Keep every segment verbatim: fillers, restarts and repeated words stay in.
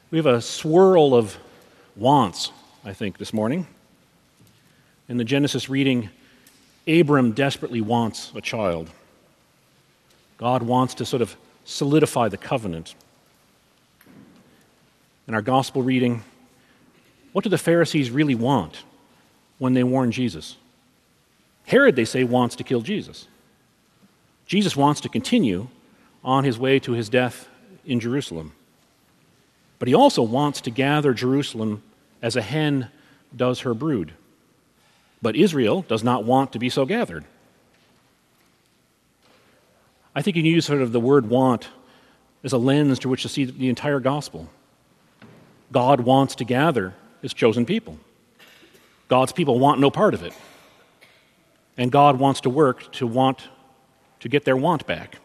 We have a swirl of wants, I think, this morning. In the Genesis reading, Abram desperately wants a child. God wants to sort of solidify the covenant. In our gospel reading, what do the Pharisees really want when they warn Jesus? Herod, they say, wants to kill Jesus. Jesus wants to continue on his way to his death in Jerusalem. But he also wants to gather Jerusalem as a hen does her brood. But Israel does not want to be so gathered. I think you can use sort of the word want as a lens through which to see the entire gospel. God wants to gather his chosen people. God's people want no part of it. And God wants to work to want to get their want back.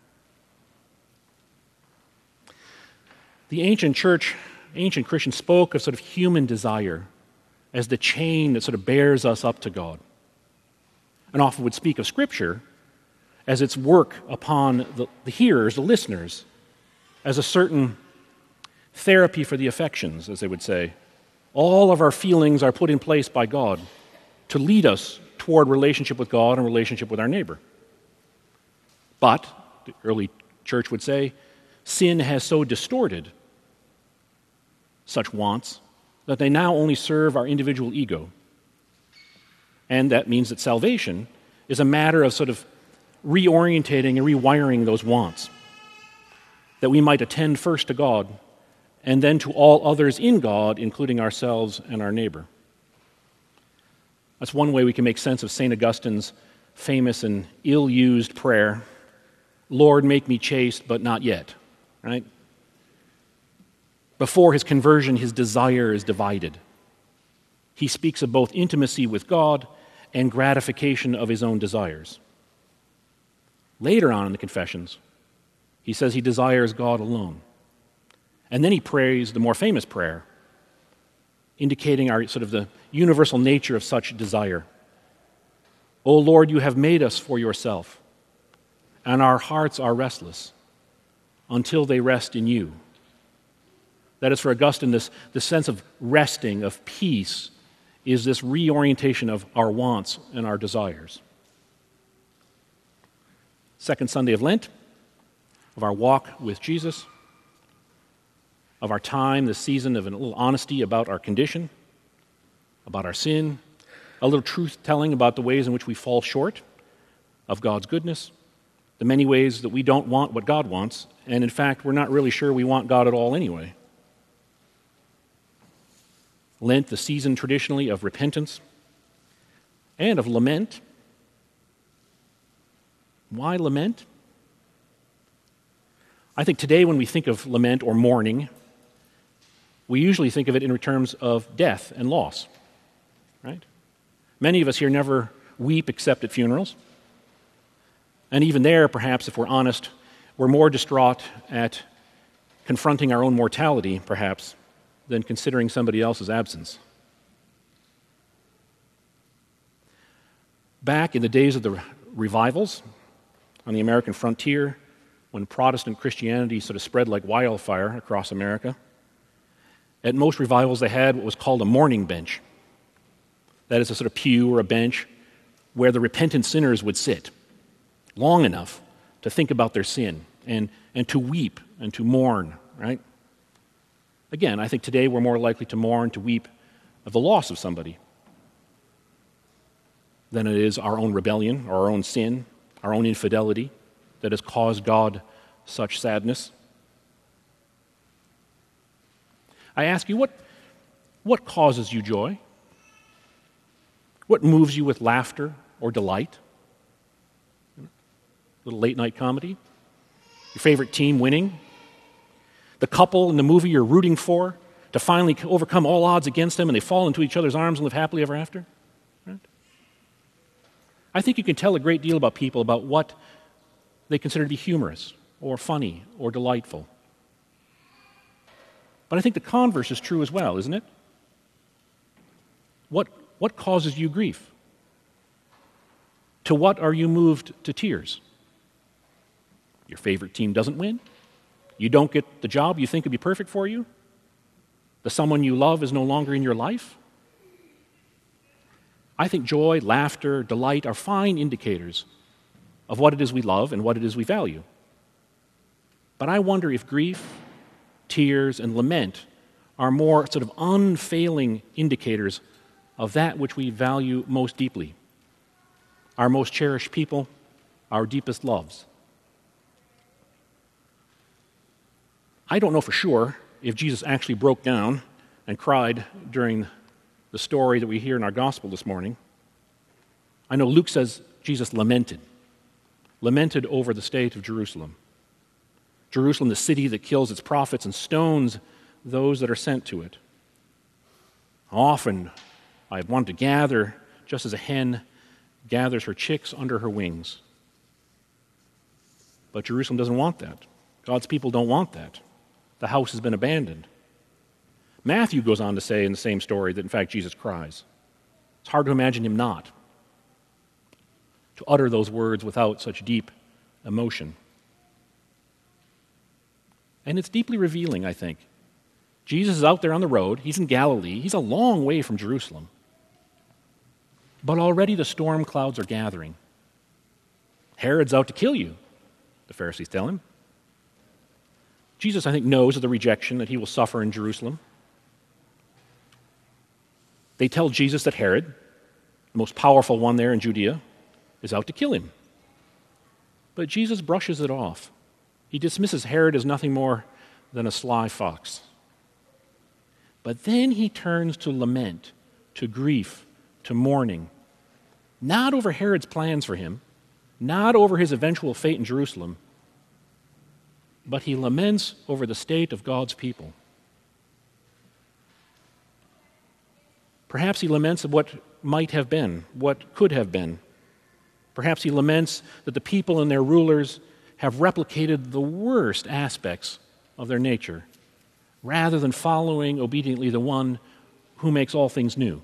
The ancient church, ancient Christians spoke of sort of human desire as the chain that sort of bears us up to God, and often would speak of Scripture as its work upon the, the hearers, the listeners, as a certain therapy for the affections, as they would say. All of our feelings are put in place by God to lead us toward relationship with God and relationship with our neighbor. But, the early church would say, sin has so distorted such wants that they now only serve our individual ego. And that means that salvation is a matter of sort of reorientating and rewiring those wants, that we might attend first to God and then to all others in God, including ourselves and our neighbor. That's one way we can make sense of Saint Augustine's famous and ill-used prayer, "Lord, make me chaste, but not yet," right? Before his conversion, his desire is divided. He speaks of both intimacy with God and gratification of his own desires. Later on in the Confessions, he says he desires God alone. And then he prays the more famous prayer, indicating our sort of the universal nature of such desire. "O Lord, you have made us for yourself, and our hearts are restless until they rest in you." That is, for Augustine, this, this sense of resting, of peace, is this reorientation of our wants and our desires. Second Sunday of Lent, of our walk with Jesus, of our time, this season of a little honesty about our condition, about our sin, a little truth-telling about the ways in which we fall short of God's goodness, the many ways that we don't want what God wants, and in fact, we're not really sure we want God at all anyway. Lent, the season traditionally of repentance and of lament. Why lament? I think today when we think of lament or mourning, we usually think of it in terms of death and loss, right? Many of us here never weep except at funerals. And even there, perhaps, if we're honest, we're more distraught at confronting our own mortality, perhaps, than considering somebody else's absence. Back in the days of the revivals on the American frontier, when Protestant Christianity sort of spread like wildfire across America, at most revivals they had what was called a mourning bench. That is a sort of pew or a bench where the repentant sinners would sit long enough to think about their sin and, and to weep and to mourn, right? Again, I think today we're more likely to mourn, to weep of the loss of somebody than it is our own rebellion or our own sin, our own infidelity that has caused God such sadness. I ask you, what, what causes you joy? What moves you with laughter or delight? A little late-night comedy? Your favorite team winning? The couple in the movie you're rooting for to finally overcome all odds against them and they fall into each other's arms and live happily ever after? Right? I think you can tell a great deal about people about what they consider to be humorous or funny or delightful. But I think the converse is true as well, isn't it? What, what causes you grief? To what are you moved to tears? Your favorite team doesn't win? You don't get the job you think would be perfect for you? The someone you love is no longer in your life? I think joy, laughter, delight are fine indicators of what it is we love and what it is we value. But I wonder if grief, tears, and lament are more sort of unfailing indicators of that which we value most deeply, our most cherished people, our deepest loves. I don't know for sure if Jesus actually broke down and cried during the story that we hear in our gospel this morning. I know Luke says Jesus lamented, lamented over the state of Jerusalem. Jerusalem, the city that kills its prophets and stones those that are sent to it. Often I have wanted to gather just as a hen gathers her chicks under her wings. But Jerusalem doesn't want that. God's people don't want that. The house has been abandoned. Matthew goes on to say in the same story that in fact Jesus cries. It's hard to imagine him not, to utter those words without such deep emotion. And it's deeply revealing, I think. Jesus is out there on the road. He's in Galilee. He's a long way from Jerusalem. But already the storm clouds are gathering. Herod's out to kill you, the Pharisees tell him. Jesus, I think, knows of the rejection that he will suffer in Jerusalem. They tell Jesus that Herod, the most powerful one there in Judea, is out to kill him. But Jesus brushes it off. He dismisses Herod as nothing more than a sly fox. But then he turns to lament, to grief, to mourning, not over Herod's plans for him, not over his eventual fate in Jerusalem, but he laments over the state of God's people. Perhaps he laments of what might have been, what could have been. Perhaps he laments that the people and their rulers have replicated the worst aspects of their nature, rather than following obediently the one who makes all things new.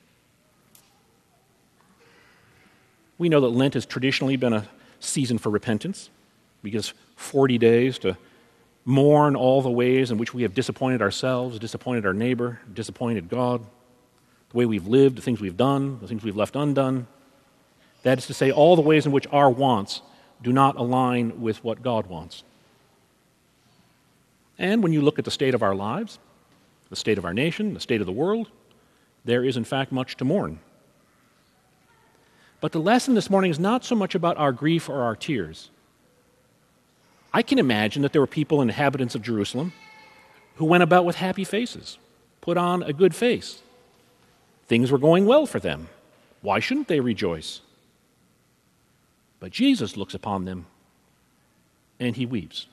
We know that Lent has traditionally been a season for repentance. We give forty days to mourn all the ways in which we have disappointed ourselves, disappointed our neighbor, disappointed God, the way we've lived, the things we've done, the things we've left undone. That is to say, all the ways in which our wants do not align with what God wants. And when you look at the state of our lives, the state of our nation, the state of the world, there is in fact much to mourn. But the lesson this morning is not so much about our grief or our tears. I can imagine that there were people, inhabitants of Jerusalem, who went about with happy faces, put on a good face. Things were going well for them. Why shouldn't they rejoice? But Jesus looks upon them and he weeps.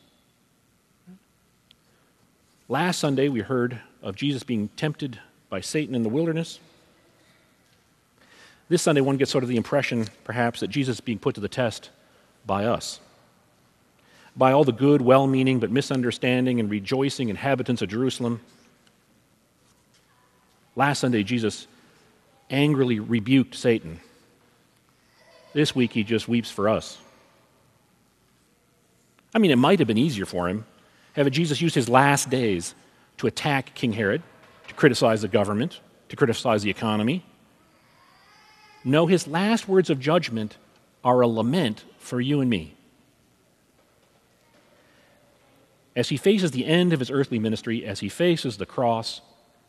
Last Sunday we heard of Jesus being tempted by Satan in the wilderness. This Sunday one gets sort of the impression, perhaps, that Jesus is being put to the test by us. By all the good, well-meaning, but misunderstanding and rejoicing inhabitants of Jerusalem. Last Sunday Jesus angrily rebuked Satan. This week he just weeps for us. I mean, it might have been easier for him had Jesus used his last days to attack King Herod, to criticize the government, to criticize the economy. No, his last words of judgment are a lament for you and me. As he faces the end of his earthly ministry, as he faces the cross,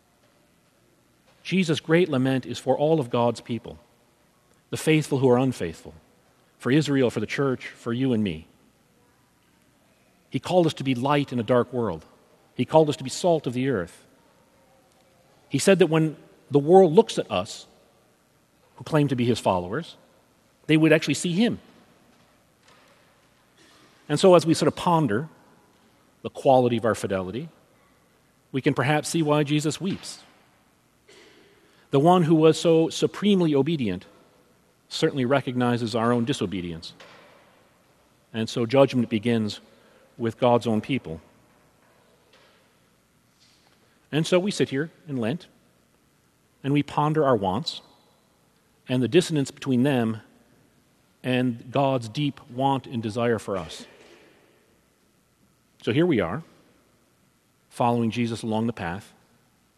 Jesus' great lament is for all of God's people, the faithful who are unfaithful, for Israel, for the church, for you and me. He called us to be light in a dark world. He called us to be salt of the earth. He said that when the world looks at us, who claim to be his followers, they would actually see him. And so as we sort of ponder the quality of our fidelity, we can perhaps see why Jesus weeps. The one who was so supremely obedient certainly recognizes our own disobedience. And so judgment begins with God's own people. And so we sit here in Lent, and we ponder our wants and the dissonance between them and God's deep want and desire for us. So here we are, following Jesus along the path,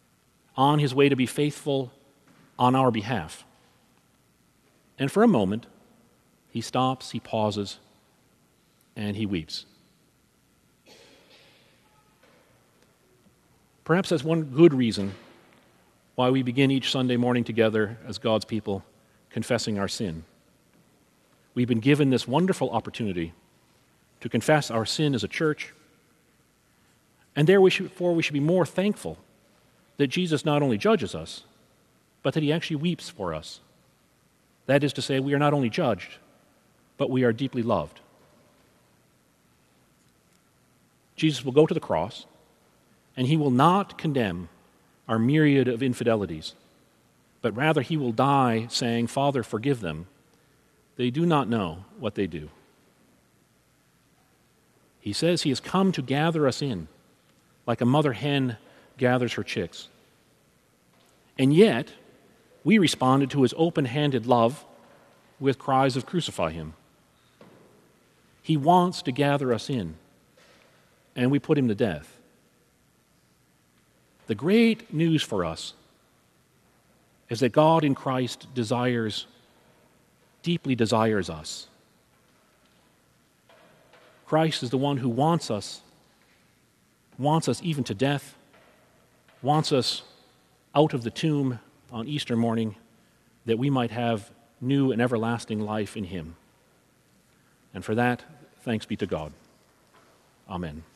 on his way to be faithful on our behalf. And for a moment, he stops, he pauses, and he weeps. Perhaps that's one good reason why we begin each Sunday morning together as God's people, confessing our sin. We've been given this wonderful opportunity to confess our sin as a church, and therefore we should be more thankful that Jesus not only judges us, but that he actually weeps for us. That is to say, we are not only judged, but we are deeply loved. Jesus will go to the cross, and he will not condemn our myriad of infidelities, but rather he will die saying, "Father, forgive them. They do not know what they do." He says he has come to gather us in, like a mother hen gathers her chicks. And yet, we responded to his open-handed love with cries of "Crucify him." He wants to gather us in, and we put him to death. The great news for us is that God in Christ desires, deeply desires us. Christ is the one who wants us, wants us even to death, wants us out of the tomb on Easter morning, that we might have new and everlasting life in him. And for that, thanks be to God. Amen.